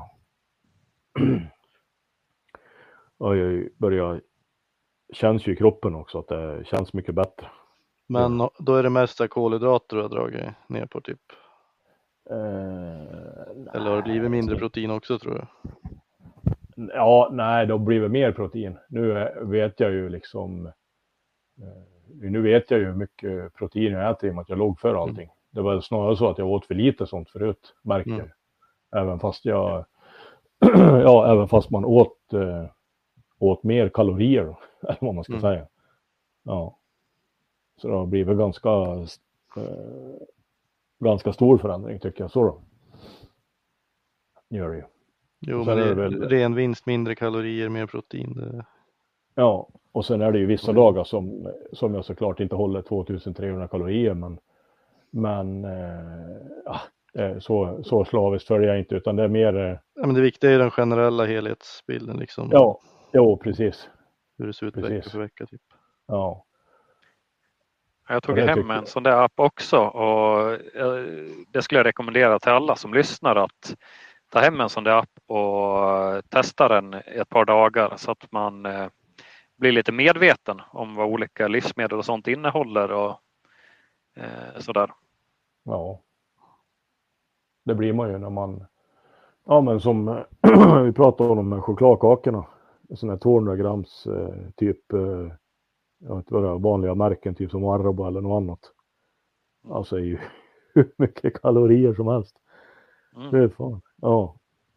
Och jag börjar, känns ju i kroppen också att det känns mycket bättre. Men då är det mest kolhydrater du har dragit ner på typ? Uh, Eller har det blivit mindre protein också, tror du? Ja, nej, det har blivit mer protein. Nu vet jag ju liksom, nu vet jag ju hur mycket protein jag äter i och med att jag låg för allting. Mm. Det var snarare så att jag åt för lite sånt förut, märker jag. Mm. Även fast jag, ja, även fast man åt, äh, åt mer kalorier, eller vad man ska mm. säga. Ja. Så det har blivit ganska, äh, ganska stor förändring, tycker jag. Så då. Gör det ju. Jo, men det är väl ren vinst, mindre kalorier, mer protein. Det... Ja, och sen är det ju vissa mm. dagar som, som jag såklart inte håller tvåtusentrehundra kalorier, men, men äh, äh, så, så slaviskt följer jag inte, utan det är mer... Äh... Ja, men det viktiga är den generella helhetsbilden liksom. Ja, jo, precis. Hur det ser ut precis. Vecka för vecka typ. Ja. Jag tog hem en sån där app också, och det skulle jag rekommendera till alla som lyssnar att ta hem en sån där app och testa den ett par dagar så att man eh, blir lite medveten om vad olika livsmedel och sånt innehåller och eh, sådär. Ja, det blir man ju när man, ja men som vi pratade om de här chokladkakorna, sådana här tvåhundra grams eh, typ, eh, jag vet inte vad det är, vanliga märken typ som Marabou eller något annat. Alltså är ju hur mycket kalorier som helst. Mm. Det är fan. Ja.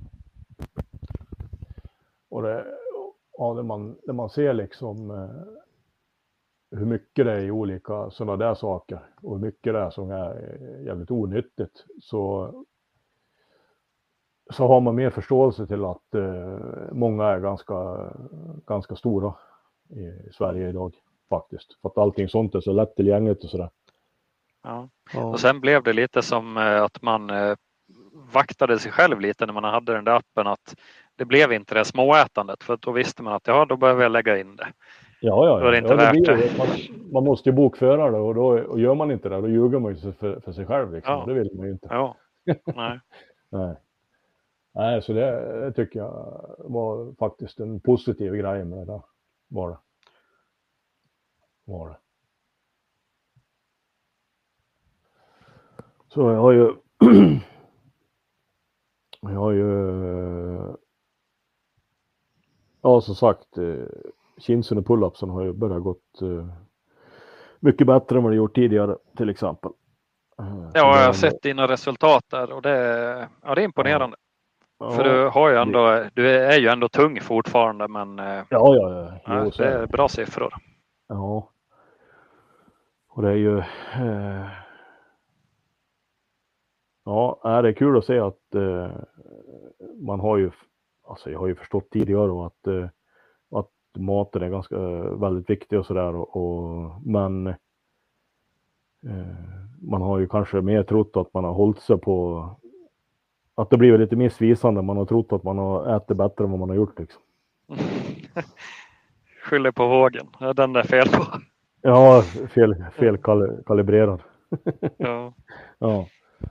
Och det, ja, när man, när man ser liksom eh, hur mycket det är i olika sådana där saker och hur mycket det är som är jävligt onyttigt, så så har man mer förståelse till att eh, många är ganska ganska stora i Sverige idag faktiskt, för att allting sånt är så lättillgängligt och sådär. Ja. Och sen blev det lite som att man eh, vaktade sig själv lite när man hade den där appen, att det blev inte det småätandet, för då visste man att ja, då behöver jag lägga in det. Ja, ja, ja. Då är det inte ja, det värt det. det. Man, man måste ju bokföra det, och, då, och gör man inte det, då ljuger man ju för, för sig själv liksom. Ja. Det vill man ju inte. Ja. Nej. Nej. Nej, så det, det tycker jag var faktiskt en positiv grej med det där. Var det. Var det. Så jag har ju jag har ju ja, som sagt, chinsen och pull-upsen har ju börjat gått mycket bättre än vad det gjort tidigare till exempel. Ja, jag har sett dina resultat där, och det, ja, det är imponerande. Ja. För du har ju ändå, du är ju ändå tung fortfarande, men ja, ja, ja. ja, det är bra siffror. Ja. Och det är ju eh... ja, det är kul att se att eh, man har ju, alltså jag har ju förstått tidigare att, eh, att maten är ganska eh, väldigt viktig och sådär, och, och, men eh, man har ju kanske mer trott att man har hållit sig på, att det blir lite missvisande, man har trott att man har ätit bättre än vad man har gjort liksom. Skyller på vågen, den där fel på. Ja, fel, fel kal- kalibrerad. Ja. Ja.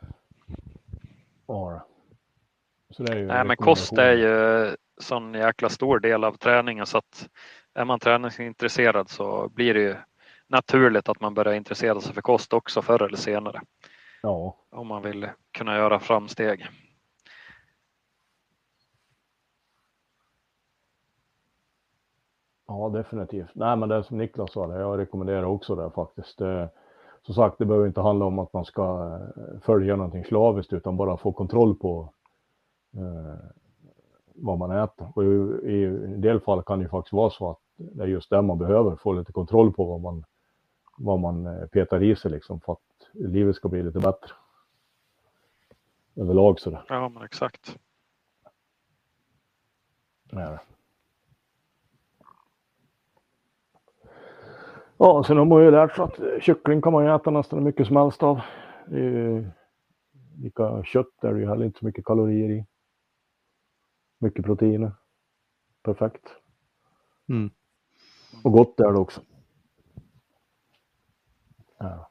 Ja. Så det är ju Nej, men kost är ju sån jäkla stor del av träningen, så att är man träningsintresserad så blir det ju naturligt att man börjar intressera sig för kost också förr eller senare. Ja. Om man vill kunna göra framsteg. Ja, definitivt. Nej, men det är som Niklas sa, det jag rekommenderar också det faktiskt. Det, som sagt, det behöver inte handla om att man ska följa någonting slaviskt utan bara få kontroll på eh, vad man äter. Och i, i en del fall kan det ju faktiskt vara så att det är just det man behöver, få lite kontroll på vad man, vad man petar i sig liksom, för att livet ska bli lite bättre. Överlag sådär. Ja, men exakt. Ja. Ja, sen har man ju lärt sig att kyckling kan man ju äta nästan hur mycket som helst av. Det är ju lika kött där det ju heller inte så mycket kalorier i. Mycket proteiner. Perfekt. Mm. Och gott är det också. Ja.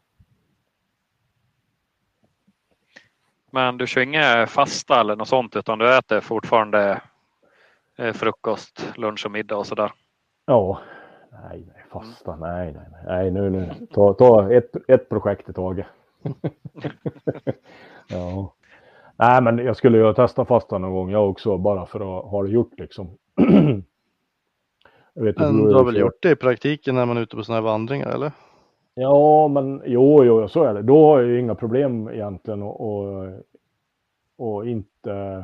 Men du kör inga fasta eller något sånt utan du äter fortfarande eh, frukost, lunch och middag och sådär? Ja. Nej, nej, fasta. Mm. Nej, nej, nej. Nej, nu, nu. Ta, ta ett, ett projekt i taget. Ja. Nej, men jag skulle ju testa fasta någon gång jag också, bara för att ha det gjort liksom. Jag vet men du har väl gjort det i praktiken när man är ute på såna här vandringar, eller? Ja, men jo, jo, så är det. Då har jag ju inga problem egentligen och, och, och inte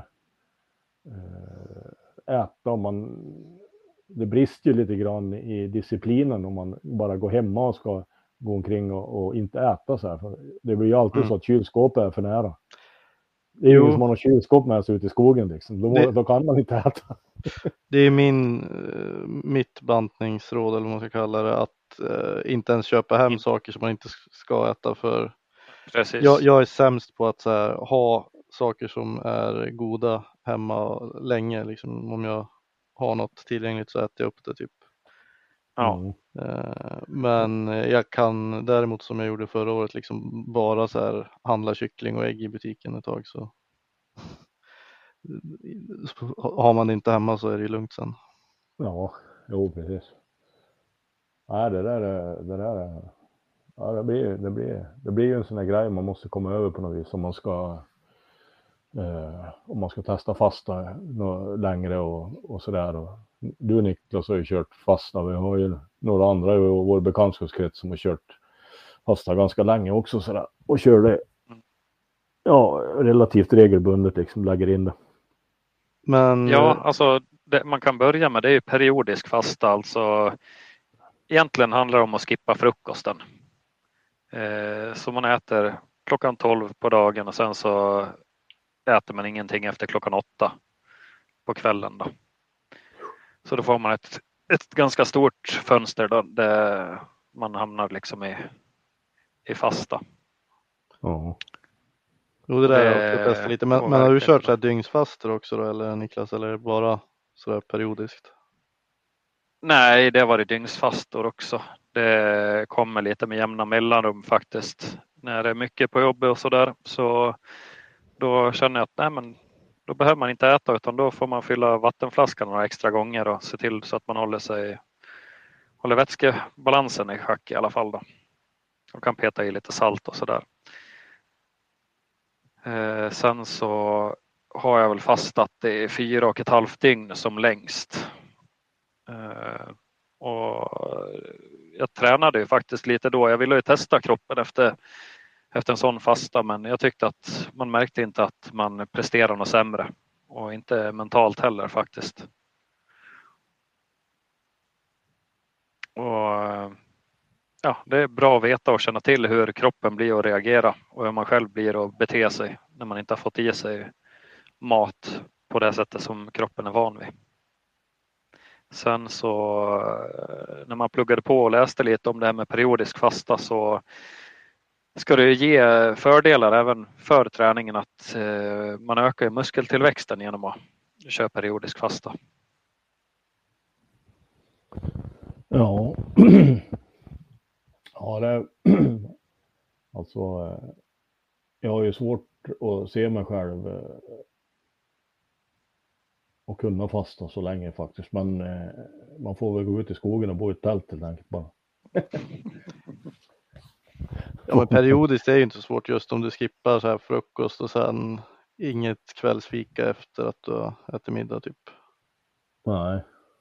äh, äta om man... Det brister ju lite grann i disciplinen om man bara går hemma och ska gå omkring och, och inte äta så här. För det blir ju alltid mm. så att kylskåpet är för nära. Det är ju ingen som har något kylskåp med sig ute i skogen liksom. Då, det, då kan man inte äta. Det är min, mitt bantningsråd eller vad man ska kalla det, att uh, inte ens köpa hem saker som man inte ska äta för. Precis. Jag, jag är sämst på att så här, ha saker som är goda hemma länge. Liksom, om jag har något tillgängligt så äter jag upp det typ. Ja. Uh, men jag kan däremot som jag gjorde förra året liksom bara så här handla kyckling och ägg i butiken ett tag så. Har man det inte hemma så är det lugnt sen. Ja, jo precis. Nej, det där är, det där är, ja, det blir, det blir, det blir ju en sån här grej man måste komma över på något vis om man ska, eh, om man ska testa fasta något längre och, och sådär. Och du Niklas har ju kört fasta, vi har ju några andra i vår bekantskapskrets som har kört fasta ganska länge också sådär. Och kör det, ja, relativt regelbundet liksom, lägger in det. Men, ja, alltså det man kan börja med det är ju periodisk fasta. Alltså egentligen handlar det om att skippa frukosten. Eh, så man äter klockan tolv på dagen och sen så äter man ingenting efter klockan åtta på kvällen då. Så då får man ett, ett ganska stort fönster då, där man hamnar liksom i, i fasta. Ja. Jo, det där är också testat lite. Men, men har du kört så här dygnsfaster också då, eller Niklas, eller är det bara så där periodiskt? Nej, det var det dygnsfastor också. Det kommer lite med jämna mellanrum faktiskt. När det är mycket på jobbet och sådär. Så då känner jag att nej, men då behöver man inte äta utan då får man fylla vattenflaskan några extra gånger och se till så att man håller sig håller vätskebalansen i schack i alla fall då. Och kan peta i lite salt och sådär. Eh, sen så har jag väl fastat i fyra och ett halvt dygn som längst. Uh, och jag tränade ju faktiskt lite då. Jag ville ju testa kroppen efter, efter en sån fasta, men jag tyckte att man märkte inte att man presterar något sämre och inte mentalt heller faktiskt. Och ja, det är bra att veta och känna till hur kroppen blir att reagera och hur man själv blir att bete sig när man inte har fått i sig mat på det sättet som kroppen är van vid. Sen så när man pluggade på och läste lite om det här med periodisk fasta så ska det ge fördelar även för träningen att man ökar muskeltillväxten genom att köra periodisk fasta. Ja, ja det alltså jag har ju svårt att se mig själv och kunna fasta så länge faktiskt. Men eh, man får väl gå ut i skogen och bo i ett tält helt enkelt bara. Ja, men periodiskt är ju inte så svårt, just om du skippar så här frukost och sen inget kvällsfika efter att du har ätit middag typ. Nej.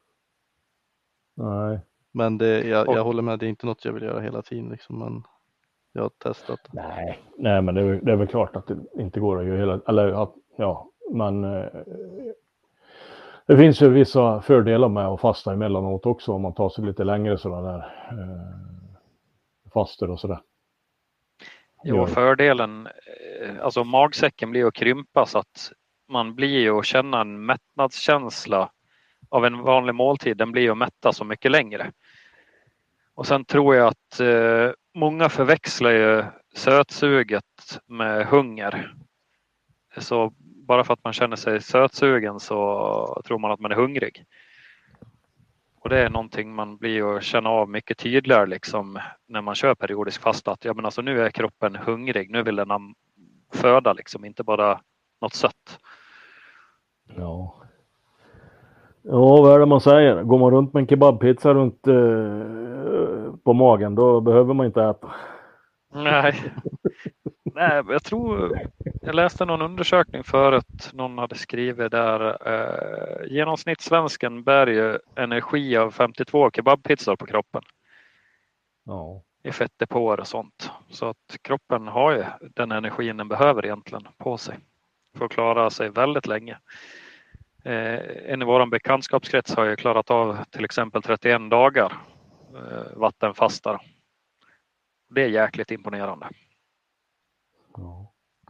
Nej. Men det, jag, jag håller med, det är inte något jag vill göra hela tiden liksom, men jag har testat. Nej, nej men det är, det är väl klart att det inte går att göra hela, eller att, ja, men eh, det finns ju vissa fördelar med att fasta emellanåt också om man tar sig lite längre sådana där eh, faster och sådär. Jo, fördelen, alltså magsäcken blir att krympa så att man blir ju att känna en mättnadskänsla av en vanlig måltid, den blir ju att mätta så mycket längre. Och sen tror jag att eh, många förväxlar ju sötsuget med hunger. Så bara för att man känner sig sötsugen så tror man att man är hungrig. Och det är någonting man blir att känna av mycket tydligare liksom, när man kör periodisk fasta. Att, ja, men alltså, nu är kroppen hungrig, nu vill den ha föda, liksom, inte bara något sött. Ja. Ja, vad är det man säger? Går man runt med en kebabpizza runt eh, på magen, då behöver man inte äta. Nej. Nej, jag tror jag läste någon undersökning förut, någon hade skrivit där eh, genomsnittssvensken bär ju energi av femtiotvå kebabpizzor på kroppen. Ja. I fettdepåer och sånt. Så att kroppen har ju den energin den behöver egentligen på sig för att klara sig väldigt länge. Eh, en i våran bekantskapskrets har ju klarat av till exempel trettioen dagar eh, vattenfastar. Det är jäkligt imponerande. Ja.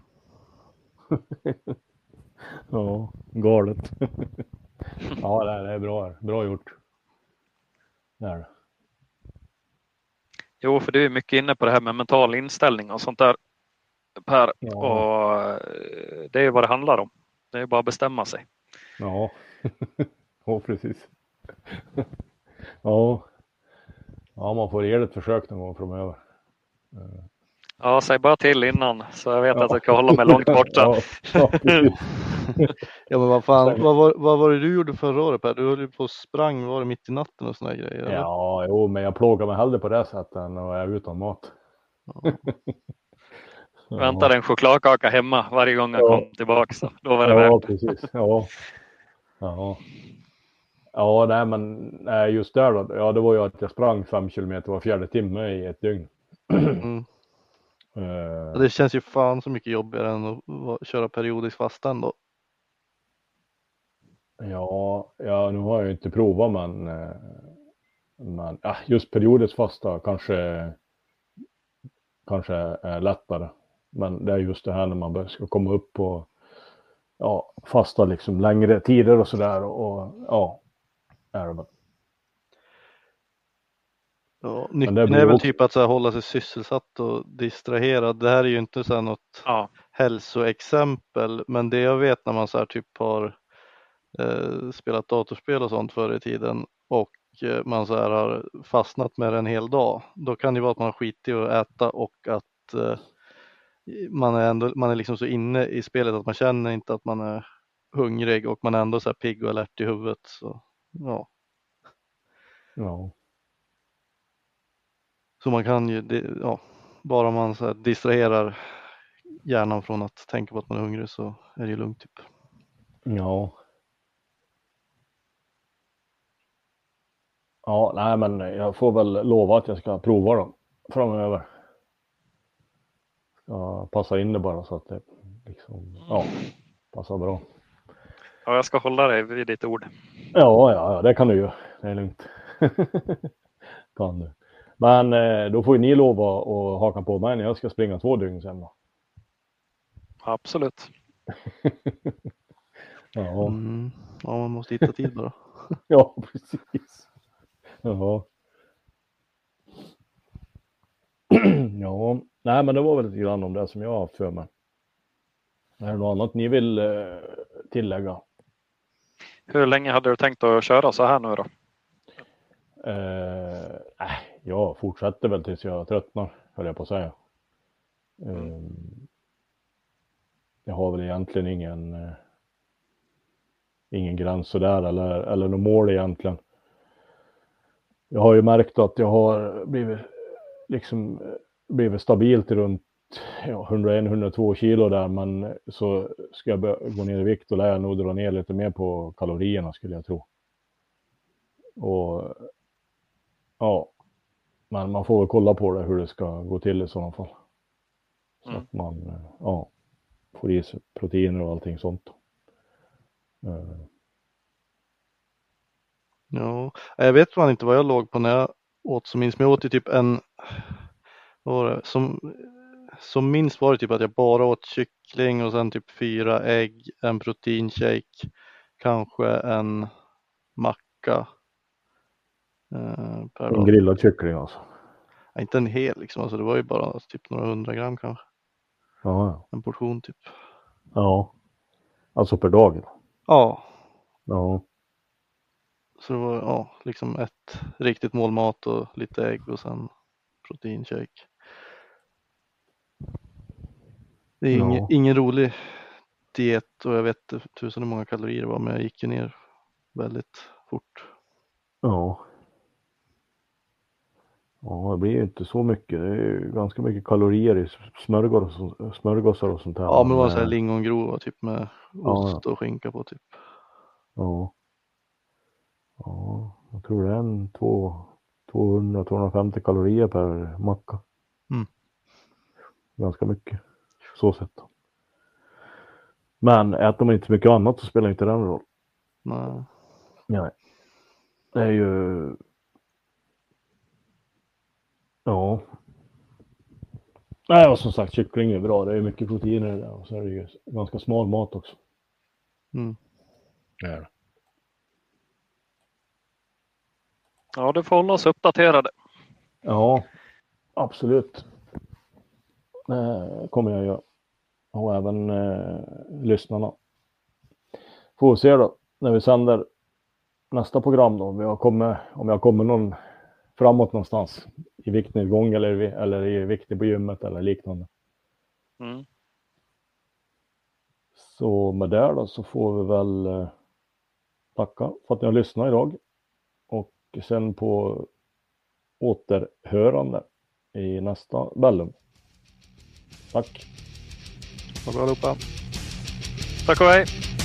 Ja, galet. Ja, det är bra. Bra gjort. Där. Jo, för du är mycket inne på det här med mental inställning och sånt där, Per. Ja. Och det är ju vad det handlar om. Det är bara att bestämma sig. Ja, ja precis. Ja. Ja, man får ge det ett försök någon gång framöver. Ja, säg bara till innan så jag vet Ja. att jag ska hålla mig långt borta. Ja, ja, Ja, men vad fan, vad var, vad var det du gjorde förra året, Per? Du höll ju på och sprang, var det mitt i natten och såna här grejer? Eller? Ja, jo, men jag plågar mig hellre på det sättet än att jag är utan mat. Ja. Ja. Väntar en chokladkaka hemma varje gång jag ja. kom tillbaka. Så då var det ja, värt. precis. Ja, ja. Ja, nej, men nej, just där då. Ja, det var ju att jag sprang fem kilometer var fjärde timme i ett dygn. Mm. Uh, det känns ju fan så mycket jobbigare än att köra periodisk fasta ändå. Ja, ja, nu har jag ju inte provat, men, men ja, just periodisk fasta kanske, kanske är lättare. Men det är just det här när man ska komma upp på ja, fasta liksom längre tider och sådär. Och ja, är det. Ja, nyckeln är väl också typ att så här, hålla sig sysselsatt och distraherad. Det här är ju inte så här något ja. hälsoexempel, men det jag vet när man så här typ har eh, spelat datorspel och sånt förr i tiden och eh, man så här har fastnat med det en hel dag, då kan det vara att man har skitit i att äta och att eh, man är ändå man är liksom så inne i spelet att man känner inte att man är hungrig och man är ändå så här pigg och alert i huvudet. Så ja. Ja. Så man kan ju, ja, bara man så här distraherar hjärnan från att tänka på att man är hungrig så är det ju lugnt typ. Ja. Ja, nej men jag får väl lova att jag ska prova dem framöver. Ja, passa in det bara så att det liksom, ja, passar bra. Ja, jag ska hålla dig vid ditt ord. Ja, ja, ja, det kan du ju. Det är lugnt. Kan du. Men eh, då får ju ni lova att haka på mig när jag ska springa två dygn sen då. Absolut. Ja. Mm. Ja, man måste hitta tid bara. Ja, precis. Ja. Ja, nej men det var väl lite grann om det som jag har haft för mig. Är det något annat ni vill eh, tillägga? Hur länge hade du tänkt att köra så här nu då? Eh, äh, jag fortsätter väl tills jag tröttnar, höll jag på att säga. Eh, mm. Jag har väl egentligen ingen... Eh, ingen gräns sådär eller, eller något mål egentligen. Jag har ju märkt att jag har blivit liksom blivit stabilt runt ja, hundraett till hundratvå kilo där, men så ska jag gå ner i vikt och lär jag nog dra ner lite mer på kalorierna skulle jag tro. Och ja, men man får väl kolla på det hur det ska gå till i sådana fall. Så mm. att man ja, får i sig proteiner och allting sånt. Uh. Ja, jag vet fan inte vad jag låg på när jag åt som minst, men jag åt ju typ en, vad var det, som, som minst var det typ att jag bara åt kyckling och sen typ fyra ägg, en proteinshake, kanske en macka eh, per en dag. grillad kyckling alltså? Ja, inte en hel liksom, alltså det var ju bara typ några hundra gram kanske. Ja. En portion typ. Ja, alltså per dag? Ja. Ja. Så det var ja, liksom ett riktigt mål mat och lite ägg och sen proteinshake. Det är ja. ingen, ingen rolig diet och jag vet tusen hur många kalorier det var, men jag gick ju ner väldigt fort. Ja. Ja, det blir ju inte så mycket. Det är ju ganska mycket kalorier i smörgåsar, smörgåsar och sånt här. Ja, men det var så här lingongrova typ med ost ja. och skinka på typ. Ja. Ja, jag tror det är en tvåhundra till tvåhundrafemtio kalorier per macka. Mm. Ganska mycket. Så sett. Men äter man inte mycket annat så spelar inte den roll. Nej. Nej. Det är ju... Ja. Nej, och som sagt, kyckling är bra. Det är mycket proteiner där. Och så är det ju ganska smal mat också. Mm. Ja. Ja, du får hålla oss uppdaterade. Ja, absolut. Det kommer jag göra. Och även eh, lyssnarna. Får se då när vi sänder nästa program då. Om jag kommer, om jag kommer någon framåt någonstans i viktnedgång eller, eller i vikten på gymmet eller liknande. Mm. Så med det då så får vi väl eh, tacka för att ni har lyssnat idag. Och sen på återhörande i nästa Bellum. Tack. Ha bra allihopa. Tack och hej.